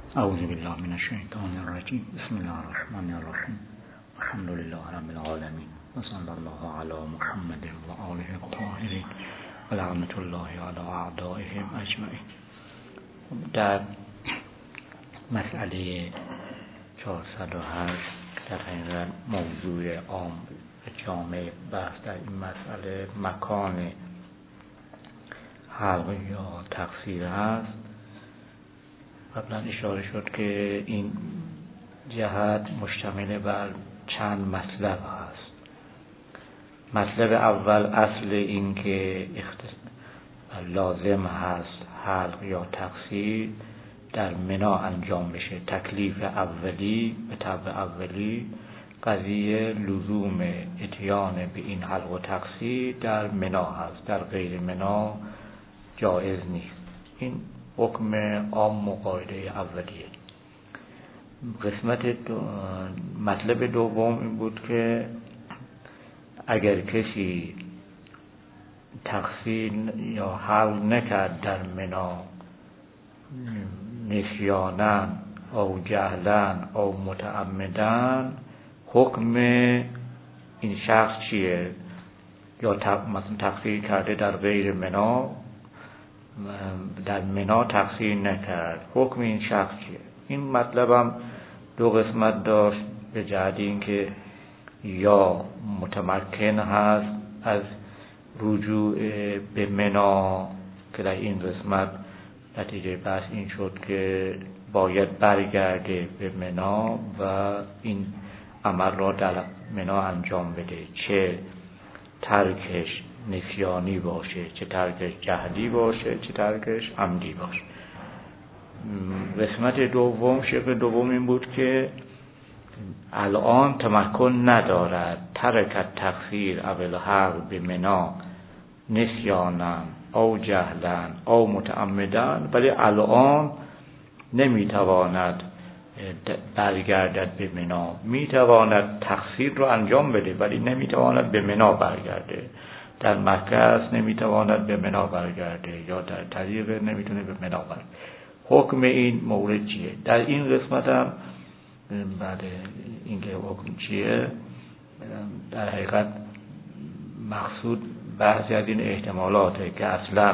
اعوذ بالله من الشیطان الرجیم. بسم الله الرحمن الرحیم. الحمد لله رب العالمین و صلی الله علی محمد و آله الطاهرین و لعنت الله علی اعدائهم اجمعین. در مسئله 408 در حقیقت موضوع عام و جامع بحث در این مسئله مکان حلق یا تقصیر هست. قبلا اشاره شد که این جهت مشتمل بر چند مطلب هست. مطلب اول اصل این که لازم هست حلق یا تقصیر در منا انجام بشه. تکلیف اولی به طبع اولی قضیه لزوم اتیان به این حلق و تقصیر در منا هست، در غیر منا جایز نیست. این حکم عام و قاعده اولیه. مطلب دوم این بود که اگر کسی تقصیر یا حلق نکرد در منا نسیانا او جهلا او متعمدن، حکم این شخص چیه؟ یا مثلا تقصیر کرده در غیر منا، در منا تقصیر نکرد، حکم این شخص چیه؟ این مطلب هم دو قسمت داشت، به جهت این که یا متمکن هست از رجوع به منا، که در این قسمت نتیجه بحث این شد که باید برگرده به منا و این عمل را در منا انجام بده، چه ترکش نسیانی باشه، چه ترکش جهلی باشه، چه ترکش عمدی باشه. قسمت دوم، شق دوم این بود که الان تمکن ندارد ترکت تقصیر اول حق به منا نسیانا او جهلا او متعمدن، ولی الان نمیتواند برگردد به منا. میتواند تقصیر رو انجام بده ولی نمیتواند به منا برگرده. در مکه است نمیتواند به منا برگرده، یا در طریق نمیتونه به منا برگرده. حکم این مورد چیه؟ در این قسمت هم بعد اینکه حکم چیه، در حقیقت مقصود بحث از این احتمالاته که اصلا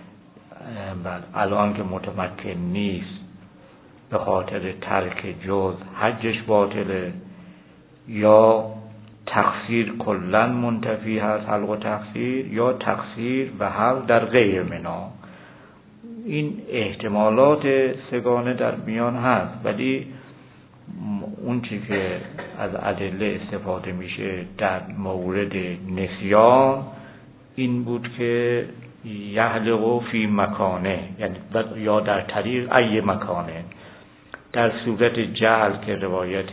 الان که متمکن نیست به خاطر ترک جز حجش باطله، یا تقصیر کلن منتفی هست، حلق و تقصیر، یا تقصیر و حلق در غیر منا. این احتمالات سگانه در میان هست، ولی اون چی که از ادله استفاده میشه در مورد نسیان این بود که یحلق فی مکانه، یعنی یا در طریق ای مکانه. در صورت جهل که روایت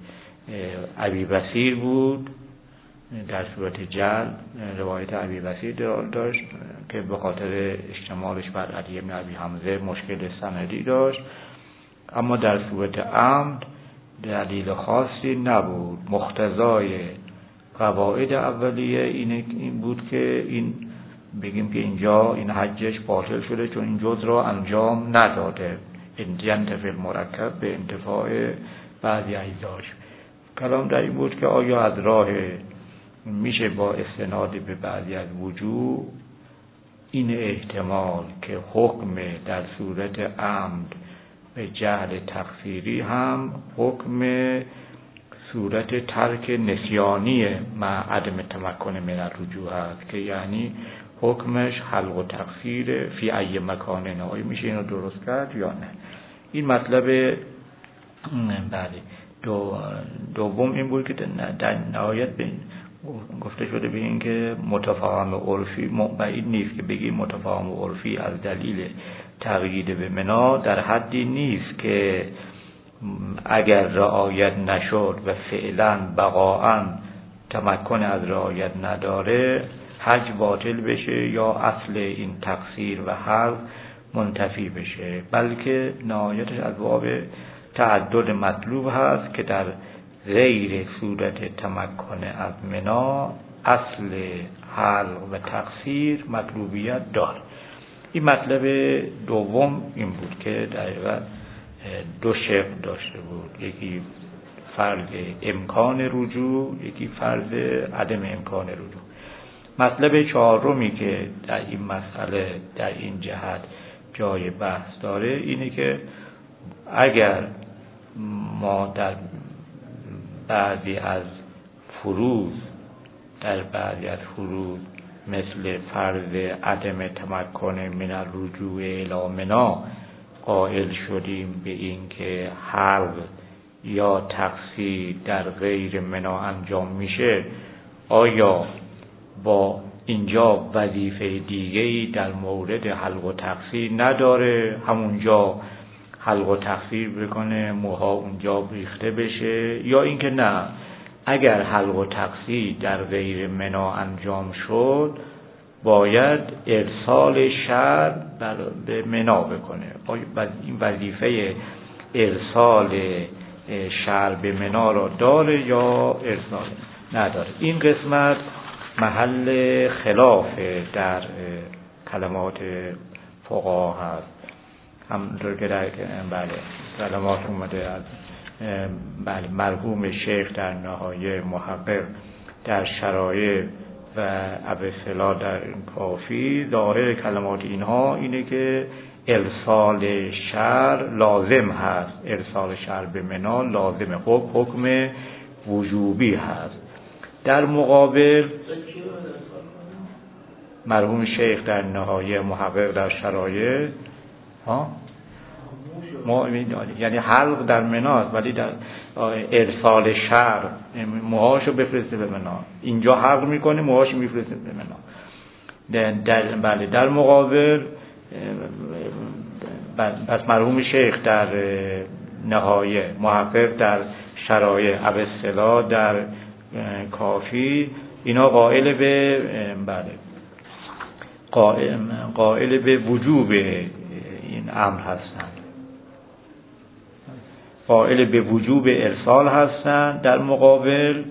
ابی بصیر بود، در صورت جهل روایت ابی بصیر داشت که به خاطر اشتمالش بر علی بن ابی حمزه مشکل سندی داشت، اما در صورت عمد دلیل خاصی نبود. مقتضای قواعد اولیه این بود که این بگیم که اینجا این حجش باطل شده چون این جز را انجام نداده، انتفاع المرکب به انتفاع بعضی اجزاش. کلام در این بود که آیا از راه میشه با استناد به بعضی از وجوه این احتمال که حکم در صورت عمد به جهل تقصیری هم حکم صورت ترک نسیانی مع عدم تمکن من الرجوع هست، که یعنی حکمش حلق و تقصیر فی ای مکانه. آیا میشه اینو درست کرد یا نه؟ این مطلب بله دوم این بود که در نهایت گفته شده به این که متفاهم عرفی بعید نیست که بگیم متفاهم عرفی از دلیل تقیید به منا در حدی نیست که اگر رعایت نشد و فعلا بقاءً تمکن از رعایت نداره حج باطل بشه یا اصل این تقصیر و حلق منتفی بشه، بلکه نهایتش از باب تعدد مطلوب هست که در غیر صورت تمکن از منا اصل حلق و تقصیر مطلوبیت داره. این مطلب دوم این بود که در واقع دو شق داشته بود، یکی فرض امکان رجوع، یکی فرض عدم امکان رجوع. مطلب چهارمی که در این مسئله در این جهت جای بحث داره اینه که اگر ما در بعضی از فروض مثل فرض عدم تمکن من الرجوع الی منی قائل شدیم به این که حلق یا تقصیر در غیر منی انجام میشه، آیا با اینجا وظیفه دیگه‌ای در مورد حلق و تقصیر نداره؟ همونجا حلق و تقصیر بکنه، موها اونجا ریخته بشه، یا اینکه نه، اگر حلق و تقصیر در غیر منی انجام شد باید ارسال شرع به منی بکنه؟ این وظیفه ارسال شرع به منی را داره یا ارسال نداره؟ این قسمت محل خلاف در کلمات فقها هست. همونطور که در کلمات اومده از مرحوم شیخ در نهایه، محقق در شرایع و ابوالفضل در کافی، ظاهر کلمات اینها اینه که ارسال شرع لازم هست، ارسال شرع به منی لازمه، حکم وجوبی هست. در مقابل مرحوم شیخ در نهایه، محقق در شرایع، یعنی حلق در مناست ولی در ارسال شرع موهاشو بفرسته به منا، اینجا حلق میکنه موهاشو میفرسته به منا. در مقابل پس مرحوم شیخ در نهایه، محقق در شرایع، ابوالفضل در کافی، اینا قائل به وجوب این امر هستند، قائل به وجوب ارسال هستند. در مقابل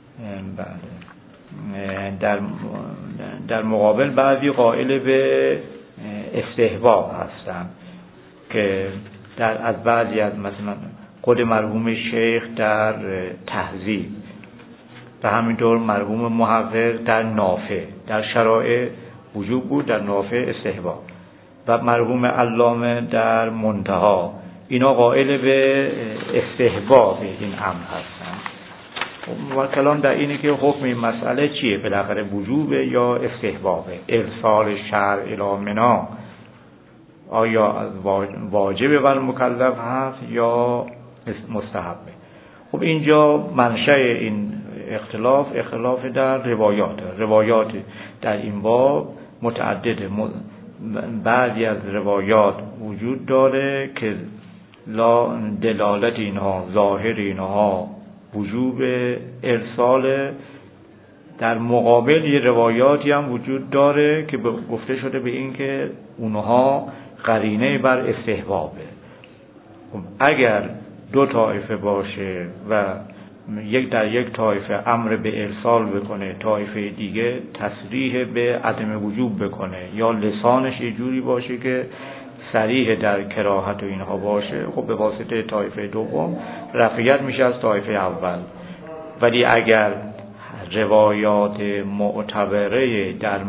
در مقابل بعضی قائل به استحباب هستند که از بعضی از مثلا خود مرحوم شیخ در تهذیب و همینطور مرحوم محقق در نافع، در شرایع وجوب بود، در نافع استحباب، و مرحوم علامه در منتها، اینا قائل به استحباب این امر هستند. و کلام در اینه که حکم این مسئله چیه؟ بالاخره وجوبه یا استحبابه؟ ارسال شرع الی منی آیا از واجب بر مکلف هست یا مستحبه؟ خب اینجا منشأ این اختلاف در روایات در این باب متعدده. بعضی از روایات وجود داره که دلالت اینها، ظاهر اینها وجوب ارسال. در مقابل یه روایاتی هم وجود داره که گفته شده به این که اونها قرینه بر استحبابه. اگر دو طایفه باشه و در یک طایفه امر به ارسال بکنه، طایفه دیگه تصریح به عدم وجوب بکنه، یا لسانش یه جوری باشه که صریح در کراهت و اینها باشه، خب به واسطه طایفه دوم رفعیت میشه از طایفه اول. ولی اگر روایات معتبره در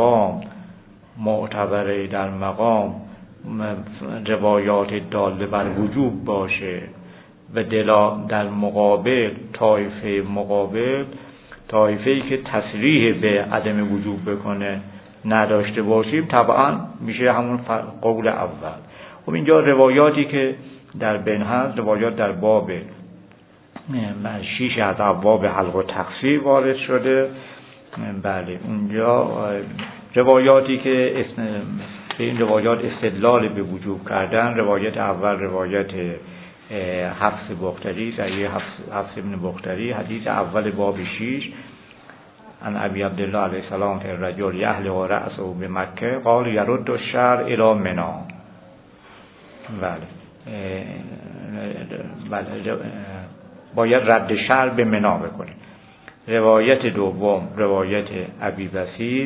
مقام روایات داله بر وجوب باشه و در مقابل طایفه‌ای که تصریح به عدم وجوب بکنه نداشته باشیم، طبعا میشه همون قول اول. خب اینجا روایاتی که در بین هست، روایات در باب 6 از ابواب حلق و تقصیر وارد شده. بله، اونجا روایاتی که به این روایات استدلال به وجوب کردن، روایت اول روایت حفص بختری، صحیح حفص ابن بختری، حدیث اول باب 6 عن ابی عبدالله علیه السلام که رجل یحلق رأسه بمکه قال یرد الشرع الی منی. بله، باید رد شرع به منی بکنه. روایت دوم روایت ابی بصیر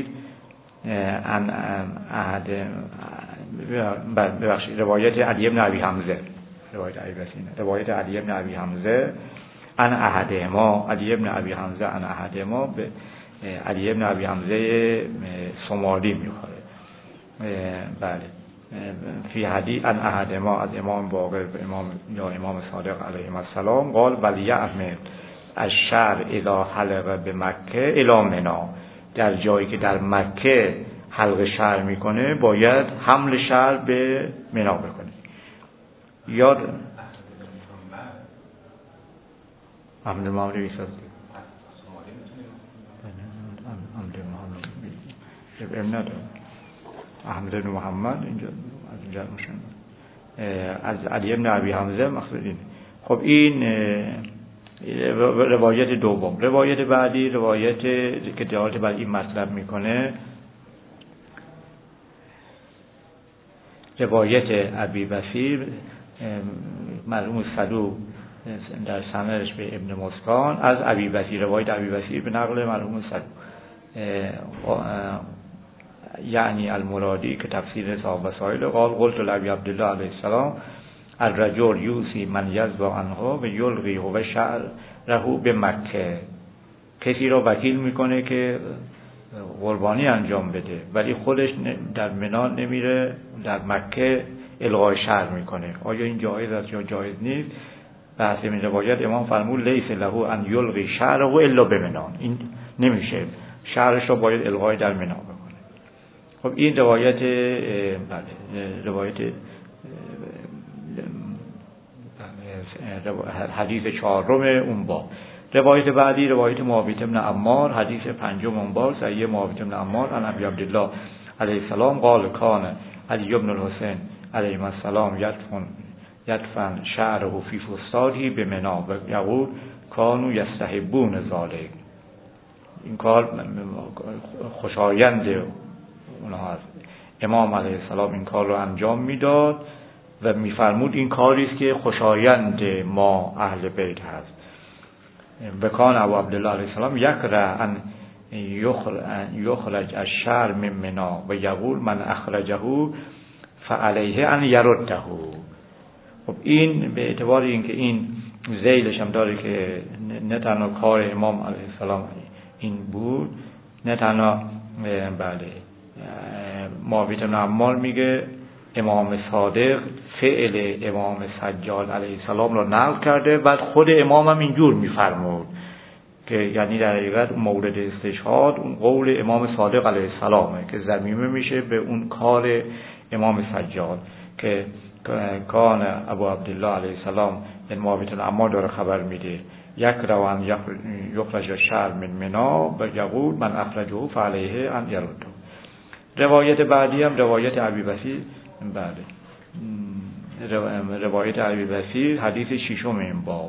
روایت علی بن ابی حمزه روایت ابیبسی نه. روایت علی ابن ابی حمزه عن احدهما، علی ابن ابی حمزه عن احدهما به علی ابن ابی حمزه صومالی میخوره. بله فی حدیث عن احدهما از امام باقر به امام صادق علیه السلام قال ولیعمل الشعر اذا حلق به مکه الی منی، در جایی که در مکه حلق شعر میکنه باید حمل شعر به منی بکنه. یاد احمد محمد بیساز احمد بن محمد اینجا از اینجا میشن از علی ابن ابی حمزه مقصود این. خب این روایت دوم. روایت بعدی روایت که دلالت بر این مطلب میکنه روایت ابی بصیر مرحوم صدوق در سندش به ابن مسکان از ابی بصیر، روایت ابی بصیر به نقل مرحوم صدوق یعنی المرادی که تفسیر صاحب وسائل قال قلت لابی عبدالله علیه السلام الرجل یوسی من یذبح عنه و یلقی هو شعره به مکه، کسی را وکیل میکنه که قربانی انجام بده ولی خودش در منی نمیره، در مکه القای شعر میکنه. آیا این جایز است یا جایز نیست؟ بحث این روایت امام فرمود لیس له ان یلقی شعره الا بمنی، این نمیشه، شعرش را باید القای در منی بکنه. خب این روایت روایت حدیث چهارم اون باب. روایت بعدی روایت معاویه بن عمار، حدیث پنجم اون باب، صحیح معاویه بن عمار عن ابی عبدالله علیه السلام قال کان علی بن الحسین علیه السلام یدفن شعره فی فستاده به منی و یقول کانوا یستحبون ذلک. این کار خوشایند اونها هست. امام علیه السلام این کار رو انجام میداد و میفرمود این کاری است که خوشایند ما اهل بیت هست. بکان ابو عبدالله علیه السلام یکره ان یخرج الشعر من منی و یقول من اخرجه فعلیه ان یرده. خب این به اعتبار اینکه این ذیلش هم داره که نه تنها کار امام علیه السلام این بود، نه تنها بله معاویه بن عمار میگه امام صادق فعل امام سجاد علیه السلام رو نقل کرده، بعد خود امام هم اینجور میفرمود که یعنی در حقیقت مورد استشهاد اون قول امام صادق علیه السلامه که ضمیمه میشه به اون کار امام سجاد که کان ابو عبدالله علیه السلام، این معاویه بن عمار داره خبر میده یکره ان یخرج الشعر من منی و یقول من اخرجه فعلیه ان یرده. روایت بعدی هم روایت ابی بصیر، بله روایت ابی بصیر حدیث ششم این باب،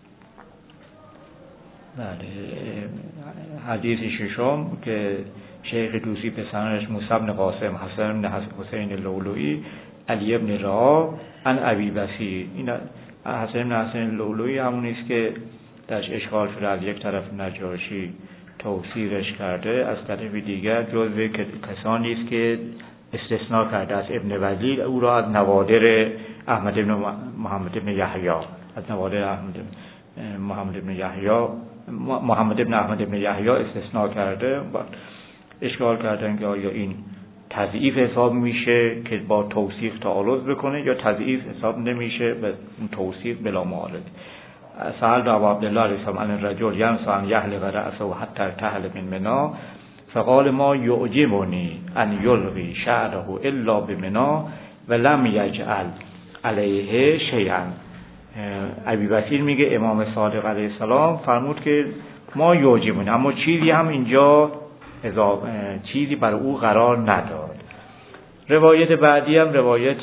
بله حدیث ششم که شیخ توسی پسرش موسی بن قاسم، حسن بن حسین لؤلؤی، علی ابن رها عن ابی بصیر. این حسن بن حسین لؤلؤی همون است که درش اشکال شده، از یک طرف نجاشی توصیرش کرده، از طرف دیگر جزو کسانی است که استثناء کرده از ابن وزیر او را از نوادر احمد بن محمد بن یحیی، از نوادر محمد بن احمد بن یحیی استثناء کرده. اشکال کردن که آیا این تضعیف حساب میشه که با توثیق تعارض بکنه یا تضعیف حساب نمیشه و اون توثیق بلا معارض. سأل ابو عبدالله علیه السلام عن الرجل ینسی ان یحلق رأسه حتی تحل من منی فقال ما یعجبنی ان یلقی شعره الا بمنی و لم یجعل علیه شیئا. ابی بصیر میگه امام صادق علیه السلام فرمود که ما یعجبنی، اما چیزی هم اینجا چیزی برای او قرار نداد. روایت بعدی هم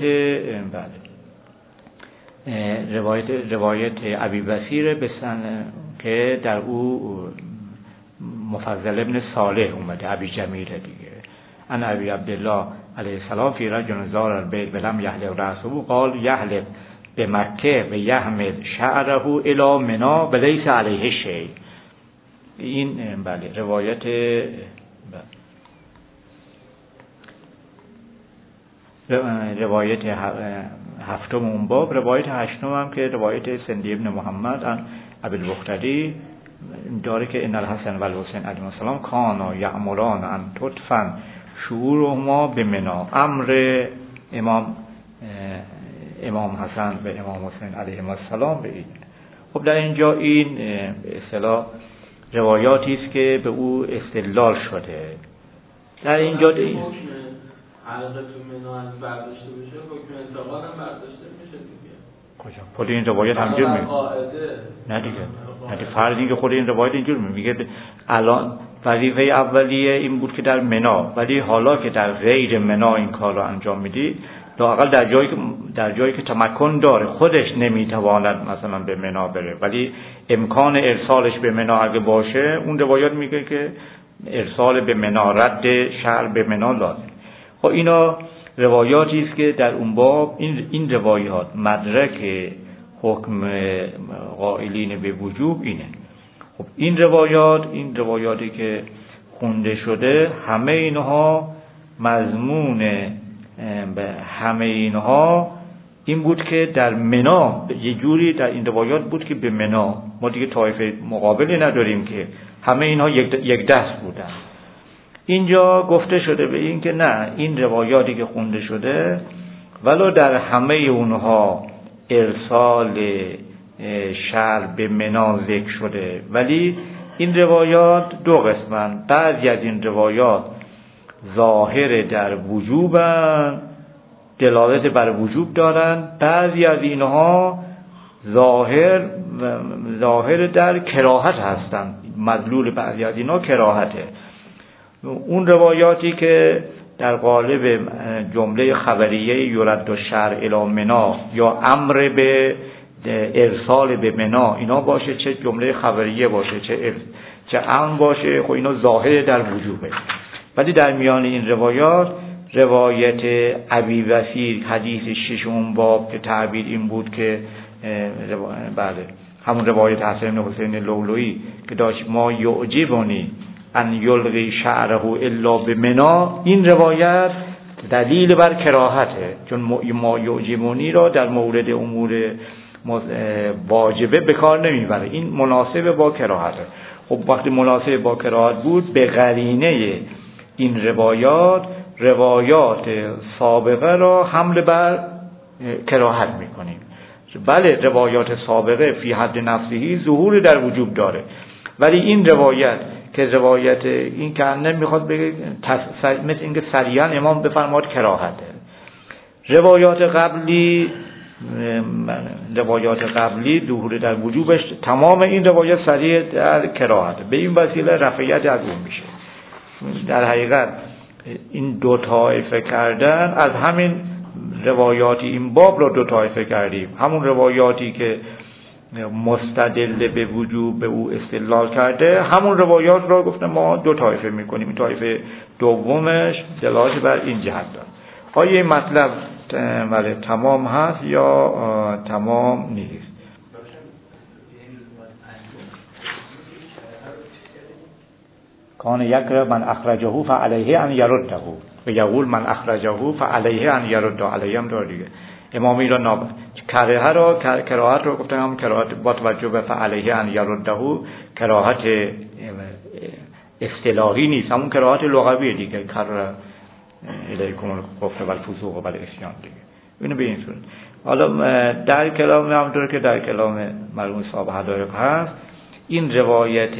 روایت ابی بصیر که در او مفضل ابن صالح اومده، ابی جمیله دیگه. ان ابی عبدالله علیه السلام فی رجل زار البیت ولم یحلق رأسه قال یحلق به مکه و یحمل شعره الی منی و لیس علیه شیء. این بله روایت هفتم اون باب، روایت هشتم هم که روایت سندی ابن محمد عن ابی البختری داره که ان الحسن و الحسین علیهم السلام کانا یأمران ان تدفن شعورهما بمنا. امر امام حسن و امام حسین علیهم السلام به این. خب در اینجا این به اصطلاح روایاتی است که به او استدلال شده. در اینجا این حلقه تو منا از برداشته بشه، حکم انتقال هم برداشته میشه دیگه. کجا؟ خود این روایت همینجور میگه. نه دیگه. نه فرض این که خود این روایت اینجور میگه الان وظیفه اولیه این بود که در منا، ولی حالا که در غیر منا این کار رو انجام میدی، لااقل در جایی که تمکن داره، خودش نمیتواند مثلا به منا بره ولی امکان ارسالش به منا اگه باشه، اون روایات میگه که ارسال به منا، رد شعر به منا لازم. خب اینا روایاتی است که در اون باب این روایات مدرک حکم قائلین به وجوب اینه. خب این روایاتی که خونده شده، همه اینها مضمون به همه اینها این بود که در منا یه جوری در این روایات بود که به منا، ما دیگه طایفه مقابلی نداریم که همه اینها یک دست بودن. اینجا گفته شده به این که نه، این روایاتی که خونده شده ولو در همه اونها ارسال شعر به منا ذکر شده، ولی این روایات دو قسمن. بعضی از این روایات ظاهر در وجوبن، دلالت بر وجوب دارن، بعضی از اینها ظاهر در کراهت هستن، مدلول بعضی از اینها کراهته. اون روایاتی که در قالب جمله خبریه یرد الشعر الی منا یا امر به ارسال به منا اینا باشه، چه جمله خبریه باشه چه امر باشه، خب اینا ظاهر در وجوبه. ولی در میان این روایت ابی وسیع حدیث ششم باب که تعبیر این بود که بله همون روایت حسن حسین لؤلؤی که داشت ما یعجبنی ان یلقی شعره الا بمنا، این روایت دلیل بر کراهته، چون ما یعجبنی را در مورد امور واجبه به کار نمیبره، این مناسب با کراهته. خب وقتی مناسب با کراهت بود، به قرینه این روایات سابقه را حمل بر کراهت میکنیم. بله روایات سابقه فی حد نفسهی ظهور در وجوب داره، ولی این روایت که روایت این که نمیخواد بگه مثل اینکه صریحا امام بفرماد کراهته. روایات قبلی ظهور در وجوبش، تمام این روایات صریح در کراهته، به این وسیله رفعیت از اون میشه. در حقیقت این دو طایفه کردن، از همین روایاتی این باب را دو طایفه کردیم. همون روایاتی که مستدل به وجوب به او استدلال کرده، همون روایات را گفتم ما دو طایفه میکنیم. این طایفه دومش دلالت بر این جهت داره. آیا این مطلب تمام هست یا تمام نیست؟ کان یکره من اخرجه فعلیه ان یرده و یقول من اخرجه فعلیه ان یرده، علیه هم داره دیگه. امامی را کراهت رو گفتن، هم کراهت با توجه به فعلیه ان یرده کراهت اصطلاحی نیست، همون کراهت لغویه دیگه، کر الیکم الکفر و الفسوق و العصیان دیگه. اینو به این صورت. حالا در کلام همونطور که در کلام مرحوم صاحب حدایق هست، این روایت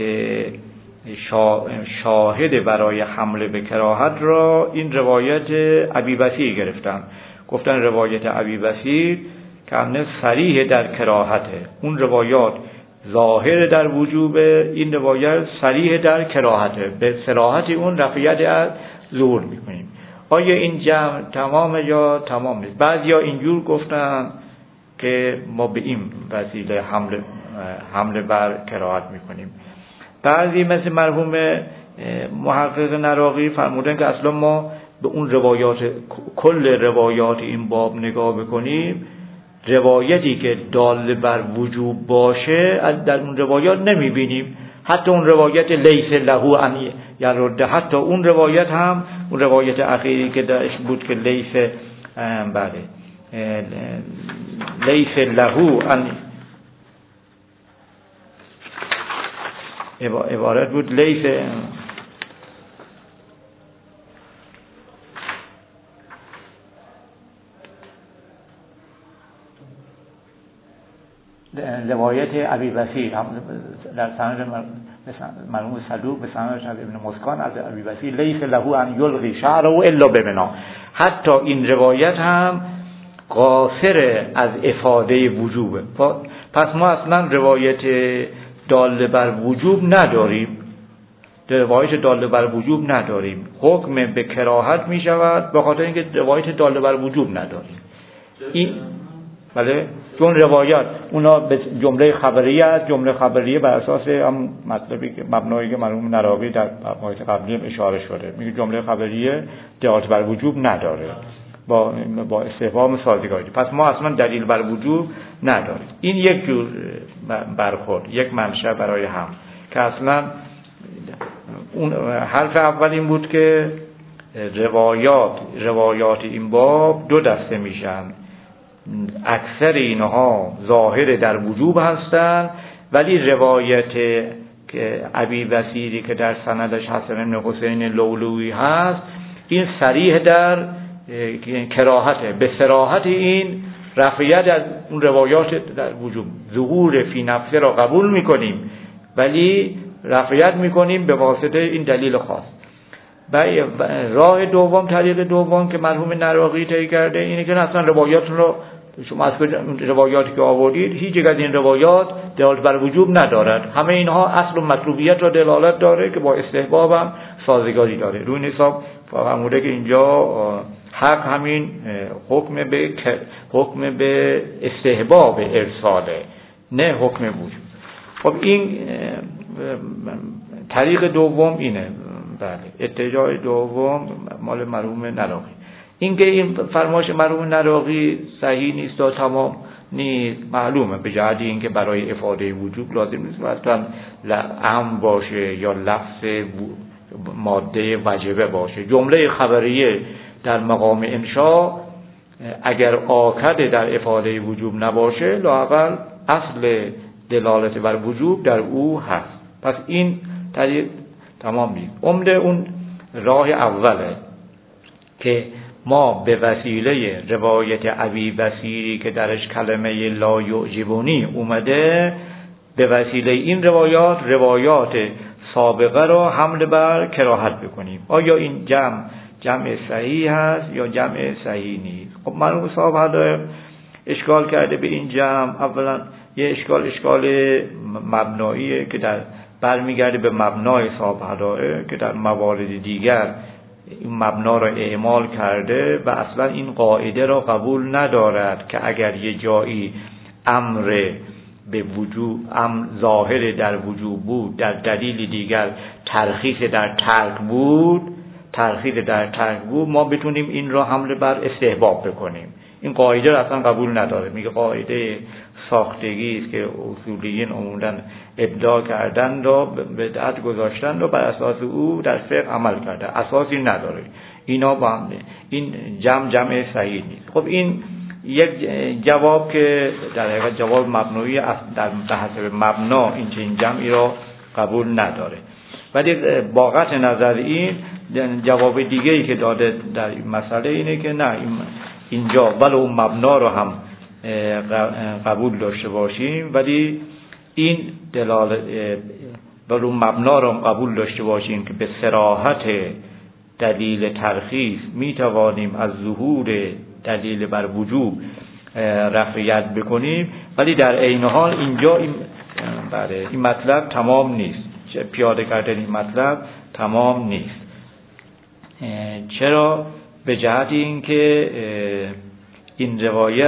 شاهد برای حمله به کراهت را این روایت ابی وسیع گرفتن. گفتن روایت ابی وسیع که صریح در کراهته، اون روایات ظاهر در وجوب، این روایت صریح در کراهته، به صراحت اون رفعیت از ظهور میکنیم. آیا این جمع تمام یا تمام نیست؟ بعضیا اینجور گفتن که ما به این وسیله حمله بر کراهت میکنیم. بعضی مثل مرحوم محقق نراقی فرمودن که اصلا ما به اون روایات، کل روایات این باب نگاه بکنیم، روایتی که دال بر وجوب باشه از در اون روایات نمیبینیم. حتی اون روایت لیس له ان یرد، حتی اون روایت هم، اون روایت اخیری که داشت بود که لیس لیس له ان عبارت بود لیس روایت ابی وسیع در سند مرحوم صدوق به سند ابن مسکان از ابی وسیع لیس له ان یلغی شعره الا بمنا. حتی این روایت هم قاصر از افاده وجوبه. پس ما اصلا روایت داله بر وجوب نداریم، روایت داله بر وجوب نداریم. حکم به کراهت می شود به خاطر اینکه روایت داله بر وجوب نداریم. این بله، چون روایات اونا به جمله خبریه است، جمله خبریه بر اساس هم مطلبی که مبنایی که مرحوم نراقی در مباحث قبلی هم اشاره شده، میگه جمله خبریه دلالت بر وجوب نداره، با استفهام سازگاری. پس ما اصلا دلیل بر وجوب نداریم. این یک جور برخورد، یک منشأ برای هم که اصلا اون حرف اول این بود که روایات این باب دو دسته میشن. اکثر اینها ظاهر در وجوب هستند، ولی روایت که ابی وسیری که در سندش حسن بن حسین لؤلؤی هست این صریح در کراهته. به صراحت این رفعیت از اون روایات در وجوب، ظهور فی نفسه را قبول میکنیم ولی رفعیت میکنیم به واسطه این دلیل خاص. راه دوم، طریق دوم که مرحوم نراقی طی کرده اینه که اصلا روایاتون رو شما از روایاتی که آوردید هیچ یک از این روایات دلالت بر وجوب ندارد، همه اینها اصل و مطلوبیت را دلالت داره که با استحباب هم سازگاری داره. روی این حساب فرموده که اینجا حق همین حکم به استحباب ارساله، نه حکم وجوب. خب این طریق دوم اینه. بله، اتجاه دوم مال مرحوم نراقی. اینکه این فرمایش مرحوم نراقی صحیح نیست و تمام نیست معلومه، به جهت اینکه برای افاده وجوب لازم نیست اصلا ام باشه یا لفظ ماده وجبه باشه. جمله خبریه در مقام انشاء اگر آکد در افاده وجوب نباشه لااقل اصل دلالت بر وجوب در او هست. پس این طریق تمام نیست. عمده اون راه اوله که ما به وسیله روایت ابی بصیری که درش کلمه لا یعجبنی اومده، به وسیله این روایات سابقه را حمل بر کراهت بکنیم. آیا این جمع صحیح هست یا جمع صحیح نیست؟ خب مرحوم صاحب حالا اشکال کرده به این جمع. اولا یه اشکال مبناییه که برمیگرده به مبنای صاحب حدائق که در موارد دیگر این مبنا را اعمال کرده و اصلا این قاعده را قبول ندارد که اگر یه جایی امر به وجوب ظاهر در وجوب بود، در دلیل دیگر ترخیص در ترک بود ما بتونیم این را حمل بر استحباب بکنیم. این قاعده را اصلا قبول نداره. میگه قاعده ساختگی است که اصولیین عموما ابداع کردن و بدعت گذاشتن و بر اساس او در فقه عمل کرده، اساسی نداره. اینا با هم این جمع صحیح نیست. خب این یک جواب که در حقیقت جواب مبنایی در حسب مبنا این جمعی را قبول نداره. ولی با قطع نظر این جواب دیگه‌ای که داده در این مسئله اینه که نه، اینجا ولو مبنا رو هم قبول داشته باشیم ولی این ولو مبنا رو قبول داشته باشیم که به صراحت دلیل ترخیص می توانیم از ظهور دلیل بر وجوب رفعیت بکنیم، ولی در عین حال اینجا این مطلب تمام نیست. پیاده کردن این مطلب تمام نیست. چرا؟ به جهت اینکه این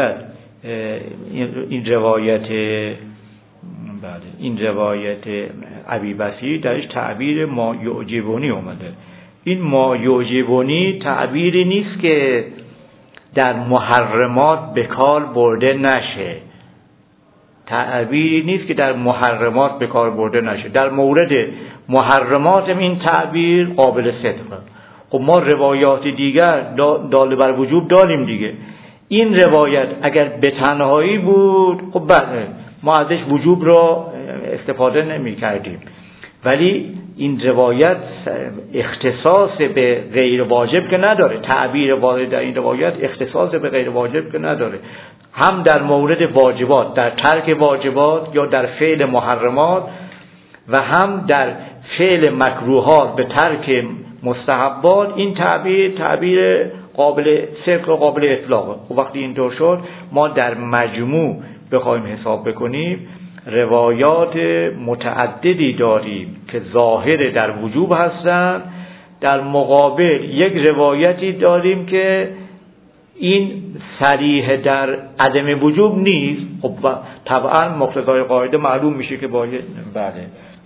روایت ابی بصیر درش تعبیر ما یعجبنی اومده. این ما یعجبنی تعبیری نیست که در محرمات به کار برده نشه. تعبیری نیست که در محرمات به کار برده نشه. در مورد محرمات این تعبیر قابل صدقه. خب ما روایات دیگر دال بر وجوب داریم دیگه. این روایت اگر به تنهایی بود خب بله ما ازش وجوب را استفاده نمی کردیم، ولی این روایت اختصاص به غیر واجب که نداره. تعبیر وارد در این روایت اختصاص به غیر واجب که نداره، هم در مورد واجبات، در ترک واجبات یا در فعل محرمات، و هم در فعل مکروهات به ترک مستحبات. این تعبیر قابل صدق و قابل اطلاقه. خب وقتی اینطور شد ما در مجموع بخوایم حساب بکنیم روایات متعددی داریم که ظاهر در وجوب هستند، در مقابل یک روایتی داریم که این صریح در عدم وجوب نیست. خب طبعا مقتضای قاعده معلوم میشه که باید بله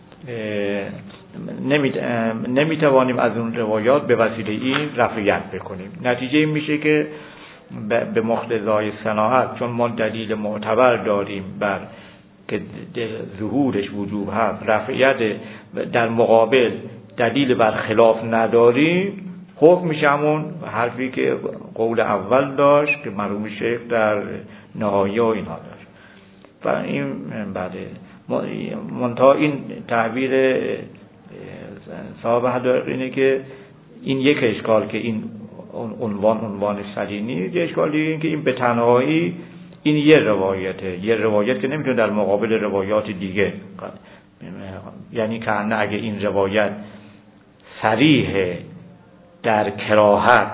نمیتوانیم از اون روایات به وسیله این رفعیت بکنیم. نتیجه این میشه که به مقتضای صناعت، چون ما دلیل معتبر داریم بر که ظهورش وجوب هست، رفعیت در مقابل دلیل بر خلاف نداریم، حکم میشه همون حرفی که قول اول داشت که مرحوم شیخ در نهایه و اینها داشت. و این بله منتها این تعبیر صاحب حدائق اینه که این یک اشکال که این عنوان صریح نیست. یه اشکالی این که این به تنهایی این یه روایت که نمیتونه در مقابل روایات دیگه، یعنی که اگه این روایت صریح در کراهت،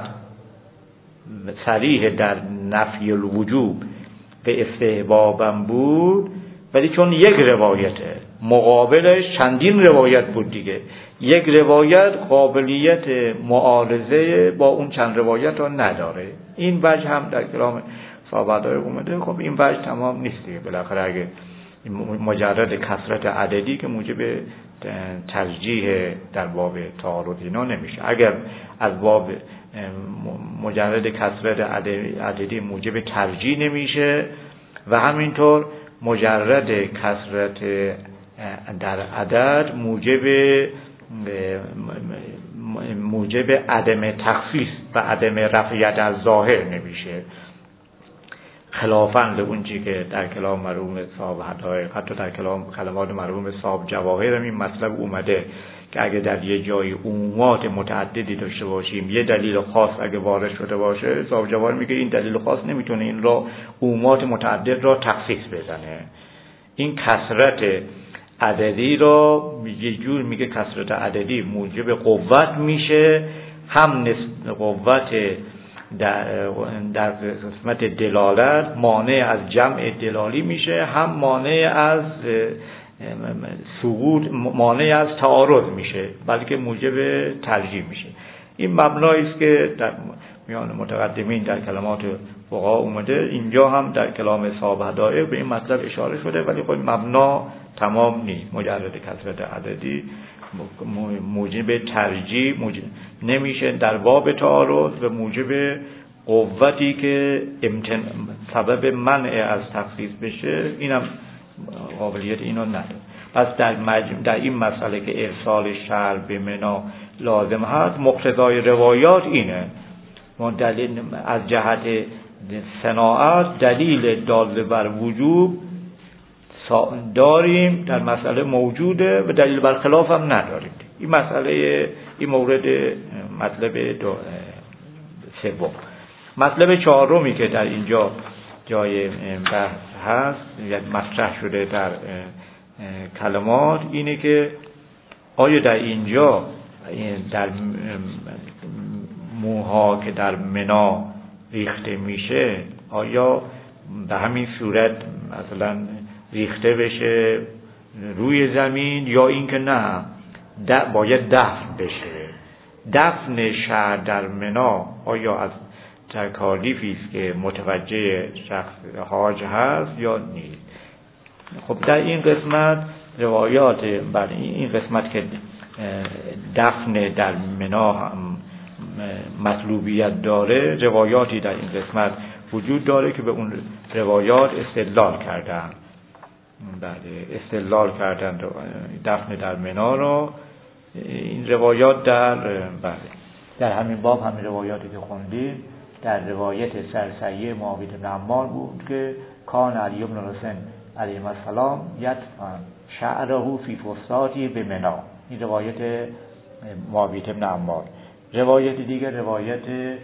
صریح در نفی الوجوب به استحبابم بود، ولی چون یک روایته مقابلش چندین روایت بود دیگه، یک روایت قابلیت معارضه با اون چند روایت رو نداره. این وجه هم در کلام صاحب حدائق اومده. خب این وجه تمام نیست دیگه. بالاخره اگه مجرد کثرت عددی که موجب ترجیح در باب تعارض اینا نمیشه. اگر از باب مجرد کثرت عددی موجب ترجیح نمیشه و همینطور مجرد کثرت در عدد موجب عدم تخصیص و عدم رفعیت از ظاهر نمیشه، خلافاً به اون چیزی که در کلام مرحوم صاحب حدائق، حتی در کلمات مرحوم صاحب جواهر هم این مطلب اومده که اگه در یه جای عمومات متعددی داشته باشیم، یه دلیل خاص اگه وارد شده باشه، صاحب جواهر میگه این دلیل خاص نمیتونه این را عمومات متعدد را تخصیص بزنه. این کثرت عددی را یه جور میگه کثرت عددی موجب قوت میشه، هم قوت در قسمت دلالت مانع از جمع دلالی میشه، هم مانع از سقوط، مانع از تعارض میشه، بلکه موجب ترجیح میشه. این مبنایی است که در میان متقدمین در کلمات فقها اومده، اینجا هم در کلام صاحب حدائق به این مطلب اشاره شده، ولی خب مبنا تمام نیست. مجرد کثرت عددی موجب ترجیح نمیشه در باب تعارض و موجب قوتی که سبب منع از تخصیص بشه، اینم قابلیت اینو نداره. پس در این مسئله که ارسال شرع به منا لازم هست، مقتضای روایات اینه. ما دلیل از جهت صناعت دلیل دال بر وجوب داریم، در مسئله موجوده و دلیل بر خلاف هم نداریم. این مسئله، این مورد مطلب سوم. مطلب چهارمی که در اینجا جای بحث هست، یعنی مطرح شده در کلمات، اینه که آیا در اینجا در موها که در منا ریخته میشه، آیا به همین صورت مثلا ریخته بشه روی زمین، یا اینکه نه باید دفن بشه؟ دفن شرع در منا آیا از تکالیفی است که متوجه شخص حاج هست یا نیست؟ خب در این قسمت روایات بر این قسمت که دفن در منا هم مطلوبیت داره، روایاتی در این قسمت وجود داره که به اون روایات استدلال کردن. بله، استدلال کردن دفن در منا را. این روایات در همین باب، همین روایاتی که خوندید در روایت سرسیه معاویه بن عمار بود که کان علی بن الحسین علیه السلام یدفن شعره فی فساتی به منی. این روایت معاویه بن عمار. روایت دیگر روایت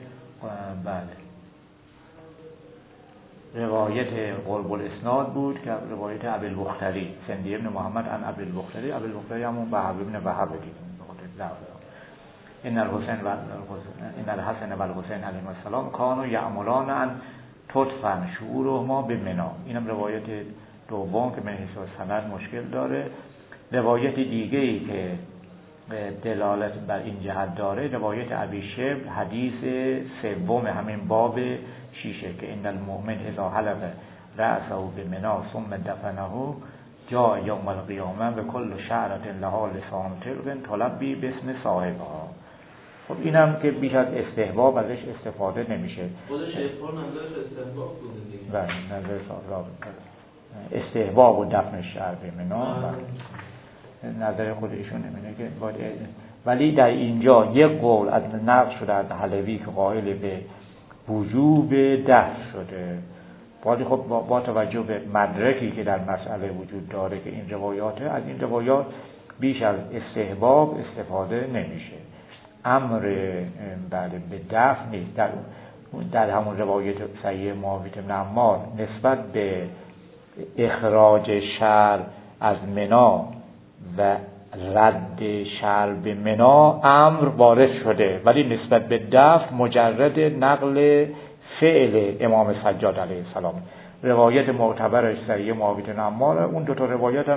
قرب الاسناد بود که روایت ابی البختری، سندی ابن محمد عن ابی البختری. ابی البختری همون وهب ابن وهب دیدیم. ان الحسن و الحسین علیهم السلام کانوا یعملان ان تدفن شعورهما به منی. اینم روایت دوم که من حیث سند مشکل داره. روایت دیگه ای که دلالت بر این جهت داره روایت ابی شبل، حدیث سوم همین باب 6 که ان المؤمن اذا حلق رأسه بمنی ثم دفنه جاء یوم القیامه و کل شعرة لها لسان طلق تلبی باسم صاحبها. خب اینم که بیش از استحباب ازش استفاده نمیشه. خود شیخ نظرش استحباب بوده دیگه. بله، نظر صاحب استحباب و دفن شعر به منی نظر خود ایشون نمیده که ولی در اینجا یک قول از نقل شده از حلوی که قائل به وجوب دفن شده. ولی خب با توجه به مدرکی که در مسئله وجود داره که این روایات از این روایات بیش از استحباب استفاده نمیشه. امر به دفن نیست. در همون روایت صحیح معاویه بن عمار نسبت به اخراج شعر از منی و رد شعر به منی امر وارد شده، ولی نسبت به دفن مجرد نقل فعل امام سجاد علیه السلام. روایت معتبرش صحیح معاویه بن عمار. اون دو تا روایت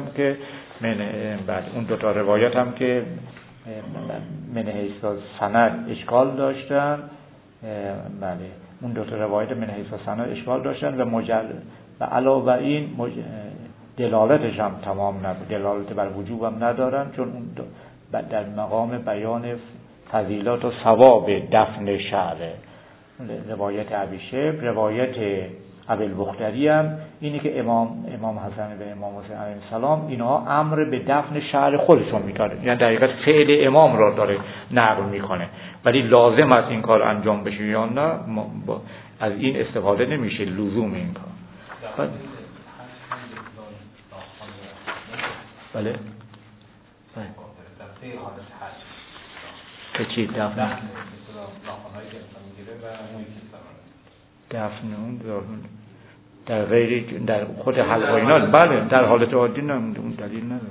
هم که من حیث سند اشکال داشتن. بله، اون دو تا روایت من حیث سند اشکال داشتن و علاوه این دلالتش هم تمام نبود، دلالت بر وجوب هم ندارن، چون اون در مقام بیان فضیلات و ثواب دفن شعره. روایت ابی شبل، روایت ابی البختری هم اینی که امام حسن و امام حسین علیه السلام اینها امر به دفن شعر خودشون میکنه، یعنی در حقیقت فعل امام را داره نقل میکنه، ولی لازم است این کار انجام بشه یا نه از این استفاده نمیشه لزوم این کار. بله که چی دفن در غیر در خود حلقه اینا بله در حالت عادی نمونده، اون دلیل نداره.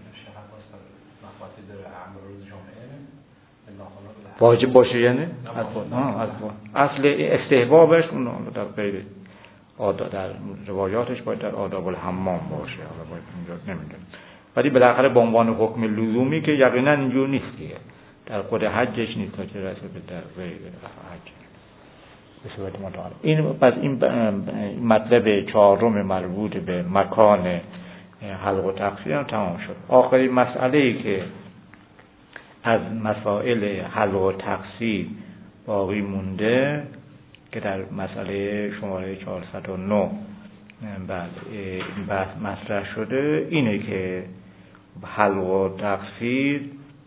واجب باشه یعنی اصل استحبابش اون در غیر آداب، در روایاتش باید در آداب الحمام باشه، حالا باید اینجا نمیدونم، ولی بالاخره به عنوان حکم لزومی که یقینا اینجور نیست دیگه، در خود حجش نیست تا چه رسه به در غیر حج به صورت متعال. این مطلب چهارم مربوط به مکان حلق و تقصیر تمام شد. آخرین مسئله‌ای که از مسائل حلق و تقصیر باقی مونده که در مسئله شماره 409 این بحث مطرح شده اینه که حلق و تقصیر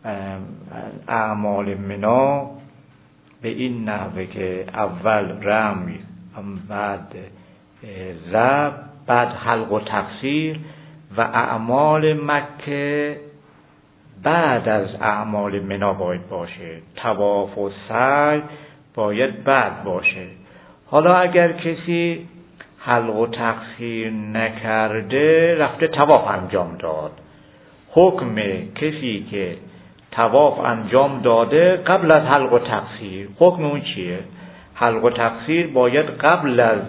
اعمال منا به این نحوه که اول رمی، بعد ذبح، بعد حلق و تقصیر و اعمال مکه بعد از اعمال منا باید باشه، طواف و سعی باید بعد باشه. حالا اگر کسی حلق و تقصیر نکرده رفته طواف انجام داد، حکم کسی که طواف انجام داده قبل از حلق و تقصیر حکم اون چیه؟ حلق و تقصیر باید قبل از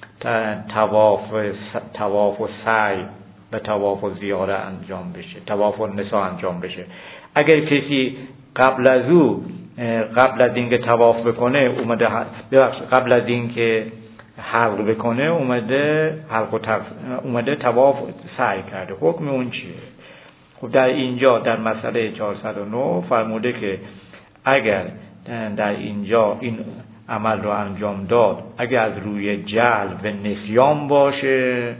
طواف و سعی و طواف و زیاره انجام بشه، طواف و نسا انجام بشه. اگر کسی قبل از اینکه طواف بکنه قبل از اینکه حلق بکنه اومده طواف سعی کرده، حکم اون چیه؟ خب در اینجا در مسئله 409 فرموده که اگر در اینجا این عمل رو انجام داد، اگر از روی جهل و نسیان باشه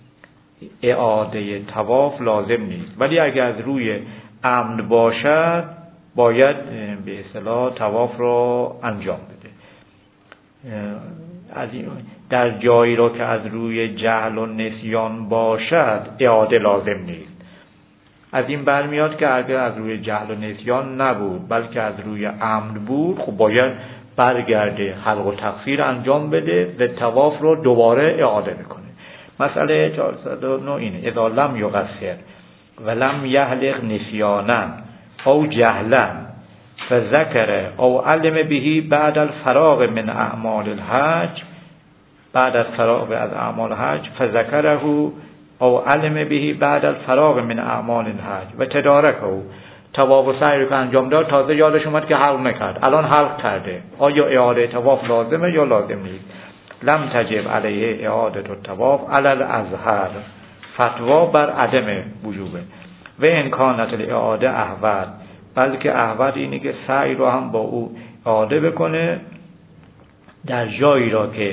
اعاده طواف لازم نیست، ولی اگر از روی عمد باشد باید به اصطلاح طواف رو انجام بده. از این در جایی را که از روی جهل و نسیان باشد اعاده لازم نیست. از این برمیاد که اگر از روی جهل و نسیان نبود بلکه از روی عمد بود، خب باید برگرده حلق و تقصیر انجام بده و طواف رو دوباره اعاده بکنه. مسئله 409 اینه: اذا لم یقصر و لم یحلق نسیانا او جهلا فذکر او علم به بعد الفراغ من اعمال الحج، بعد از فراغ از اعمال حج، فذکره او علم به بعد الفراغ من اعمال الحج و تدارکه، طواف و سعی رو انجام داد، تازه یادش اومد که حلق نکرد، الان حلق کرده، آیا اعاده طواف لازمه یا لازم نیست؟ لم تجب علیه اعاده الطواف علی الازهر، فتوا بر عدم وجوبه. و ان کانت الاعاده احوط، بلکه احوط اینه که سعی رو هم با او اعاده بکنه در جایی را که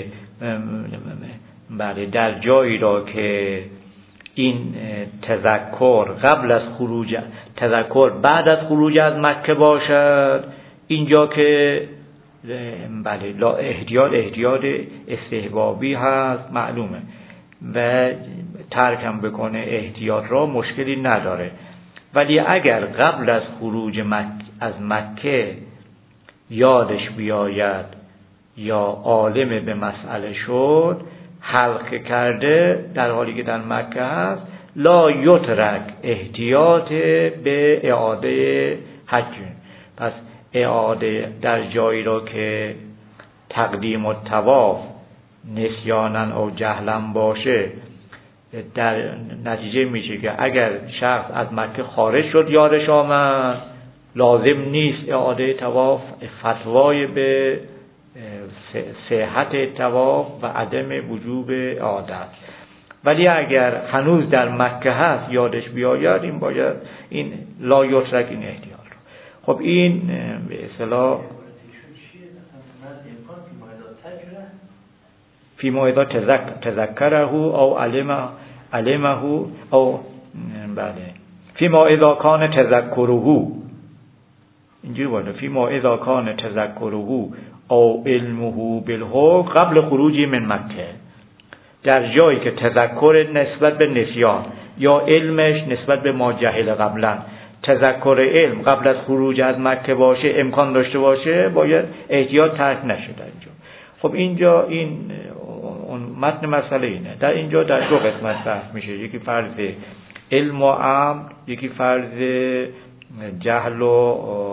در جایی را که این تذکر قبل از خروج، تذکر بعد از خروج از مکه باشد، اینجا که لا احتیاط استحبابی هست معلومه و ترکم بکنه احتیاط را مشکلی نداره. ولی اگر قبل از خروج از مکه یادش بیاید یا عالم به مسئله شد، حلق کرده در حالی که در مکه هست، لا یترک احتیاط به اعاده حج. پس اعاده در جایی را که تقدیم و طواف نسیانا او جهلا باشه، در نتیجه میشه که اگر شخص از مکه خارج شد یادش آمد، لازم نیست اعاده طواف، فتوای به صحت طواف و عدم وجوب اعاده. ولی اگر هنوز در مکه هست یادش بیاید، این باید این لا یترک این احتیاط رو. خب این به اصطلاح فیما اذا تذکره او علمه او بله فیما اذا کان تذکره، اینجوری باشه، فیما اذا کان تذکره او علمه بالحکم قبل خروجی من مکه، در جایی که تذکر نسبت به نسیان یا علمش نسبت به ما جهل قبلا، تذکر علم قبل از خروج از مکه باشه، امکان داشته باشه، باید احتیاط ترک نشده اینجا. خب اینجا این متن مسئله اینه. در اینجا در دو قسمت بحث میشه، یکی فرض علم و عمد، یکی فرض جهل و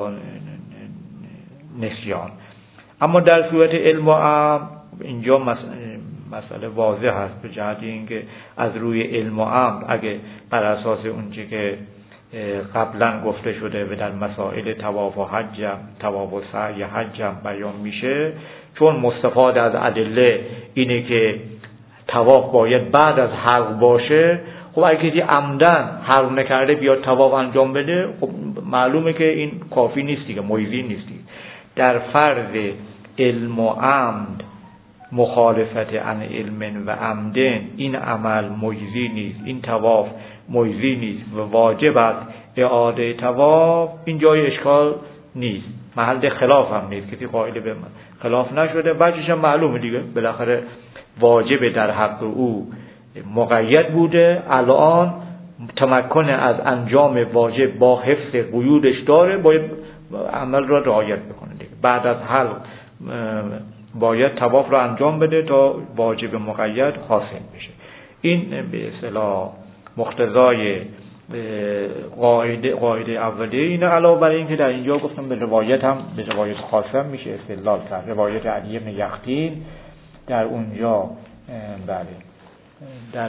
نسیان. اما در صورت علم و عمد اینجا مسئله واضح هست به جهت اینکه از روی علم و عمد اگه بر اساس اونچه که قبلا گفته شده و در مسائل طواف و حج، طواف و سعی حج بیان میشه، چون مستفاد از ادله اینه که طواف باید بعد از حلق باشه، خب اگه کسی عمدن حلق نکرده بیاد طواف انجام بده، خب معلومه که این کافی نیستی، که مجزی نیستی. در فرض علم و عمد مخالفت عن علم و عمدن، این عمل مجزی نیست، این طواف مجزی نیست و واجب است اعاده طواف، این جای اشکال نیست، محل خلاف هم نیست، کسی قائل به خلاف نشده، وجهش هم معلومه دیگه، بالاخره واجب در حق او مقید بوده، الان تمکن از انجام واجب با حفظ قیودش داره، باید عمل را رعایت بکنه دیگه. بعد از حلق باید طواف را انجام بده تا واجب مقید حاصل بشه. این به اصطلاح مقتضای قاعده اولیه اینه. علاوه بر این که در اینجا گفتم به روایت هم، به روایت خاصه میشه استدلال کرد. روایت علی بن یقطین در اونجا بله در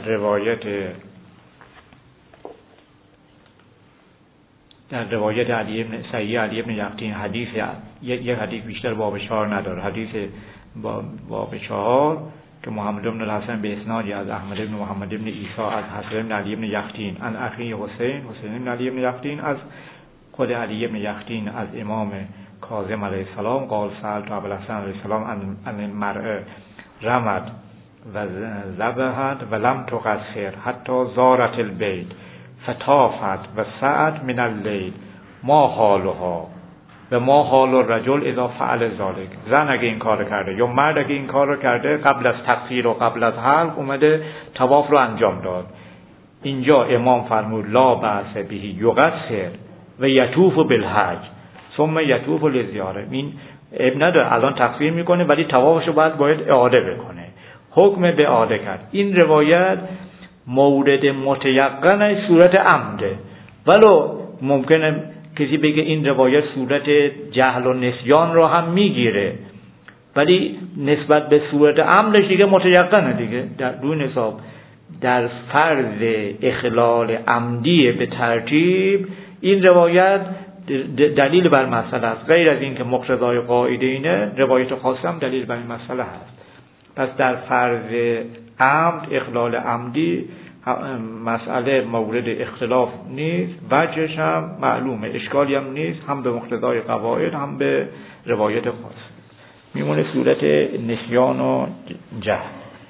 روایت علی بن صحیح علی بن یقطین حدیث یک حدیث بیشتر باب 4 نداره، حدیث باب 4 که محمد بن الحسن به اسنادی از احمد بن محمد بن عیسی از حسن بن علی بن یقطین ان اخی حسین بن علی بن یقطین از خود علی بن یقطین از امام کاظم علیه السلام قال سألت ابو الحسن علیه السلام ان المرء رمد و ذبحت و لم تقصر حتی زارت البیت فطافت و سعت من اللیل ما حالها و ما حال الرجل اذا فعل ذلك. زن اگه این کار کرده یا مرد اگه این کار رو کرده قبل از تقصیر و قبل از حلق اومده طواف رو انجام داد، اینجا امام فرمود لا بأس به یقصر و یطوف بالحج ثم یطوف للزیاره. این اب نداره الان تقصیر میکنه ولی طوافشو باید اعاده بکنه، حکم به اعاده کرد. این روایت مورد متیقن صورت عمده، ولو ممکنه کسی بگه این روایت صورت جهل و نسیان رو هم میگیره، ولی نسبت به صورت عمدش دیگه متیقنه دیگه. در روی حساب در فرض اخلال عمدی به ترتیب این روایت دلیل بر مسئله است. غیر از این که مقتضای قاعده اینه، روایت خاصه هم دلیل بر این مسئله هست. پس در فرض عمد، اخلال عمدی مسئله مورد اختلاف نیست، وجهش هم معلومه، اشکالی هم نیست، هم به مقتضای قواعد هم به روایت خاص. میمونه صورت نسیان و جهل.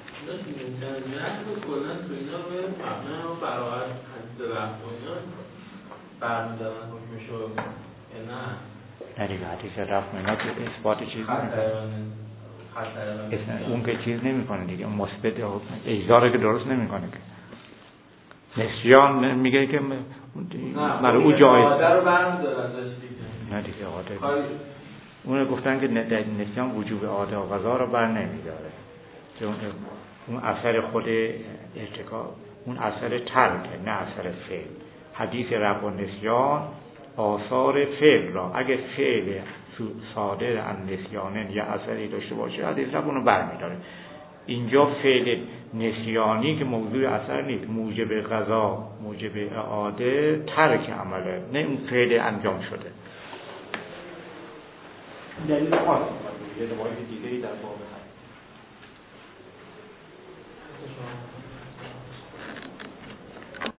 نه دیگه حدیث رفع اینا که اثبات چیز اون که چیز نمی کنه دیگه، اون مثبت ایزاره که درست نمی کنه که. نسیان میگه که برای او جایز نه دیگه عاده اون گفتن که نسیان وجوب عاده و قضا رو بر نمیداره، چون اون اثر خود ارتکاب، اون اثر ترکه نه اثر فعل. حدیث رفع و نسیان آثار فعل را، اگه فعل صادر عن نسیانه یا اثری داشته باشه حدیث رفع اونو بر میداره. اینجا فعل نسیانی که موضوع اثر نیست، موجب قضا موجب اعاده ترک عمله، نه اون فعل انجام شده. دلیل خاصی یه روایت دیگه‌ای در باب